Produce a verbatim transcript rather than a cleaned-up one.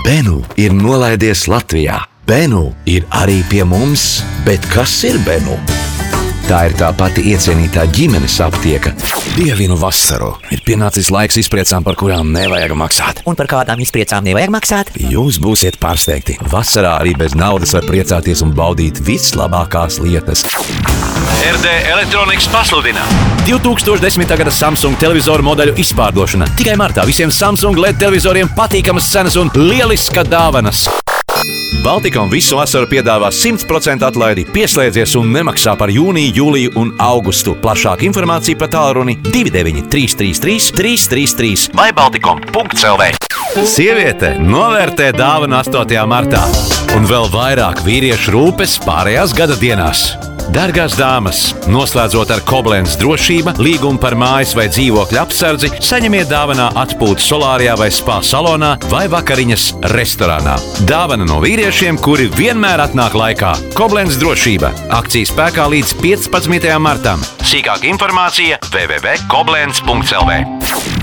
Benu ir nolaidies Latvijā. Benu ir arī pie mums, bet kas ir Benu? Tā ir tā pati iecienītā ģimenes aptieka. Dievinu vasaru. Ir pienācis laiks izpriecām, par kurām nevajag maksāt. Un par kādām izpriecām nevajag maksāt? Jūs būsiet pārsteigti. Vasarā arī bez naudas var priecāties un baudīt vislabākās lietas. R D Electronics pasludina divi tūkstoši desmitā gada Samsung televizoru modeļu izpārdošana. Tikai martā visiem Samsung L E D televizoriem patīkamas cenas un lieliska dāvanas. Baltikom visu vasaru piedāvā simt procentu atlaidi. Pieslēdzies un nemaksā par jūniju, jūliju un augustu. Plašāka informācija pa tālruni divi deviņi trīs trīs trīs trīs trīs trīs vai baltikom punkts l v. Sieviete novērtē dāvanu astotajā martā. Un vēl vairāk vīriešu rūpes pārējās gada dienās. Dargās dāmas, noslēdzot ar Koblenz drošība, līgumu par mājas vai dzīvokļa apsardzi, saņemiet dāvanā atpūtu solārijā vai spā salonā vai vakariņas restorānā. Dāvana no vīriešiem, kuri vienmēr atnāk laikā. Koblenz drošība. Akcija spēkā līdz piecpadsmitajam martam. Sīkāka informācija w w w punkts koblenz punkts l v.